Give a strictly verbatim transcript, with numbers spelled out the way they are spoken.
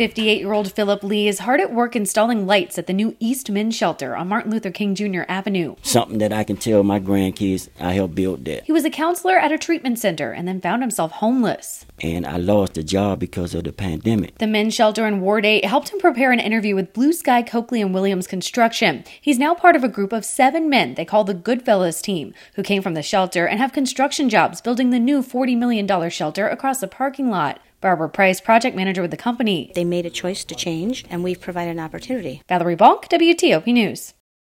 fifty-eight-year-old Philip Lee is hard at work installing lights at the new East Men's Shelter on Martin Luther King Junior Avenue. Something that I can tell my grandkids I helped build that. He was a counselor at a treatment center and then found himself homeless. And I lost a job because of the pandemic. The men's shelter in Ward eight helped him prepare an interview with Blue Sky Coakley and Williams Construction. He's now part of a group of seven men they call the Goodfellas team, who came from the shelter and have construction jobs building the new forty million dollars shelter across the parking lot. Barbara Price, project manager with the company. They made a choice to change, and we've provided an opportunity. Valerie Bonk, W T O P News.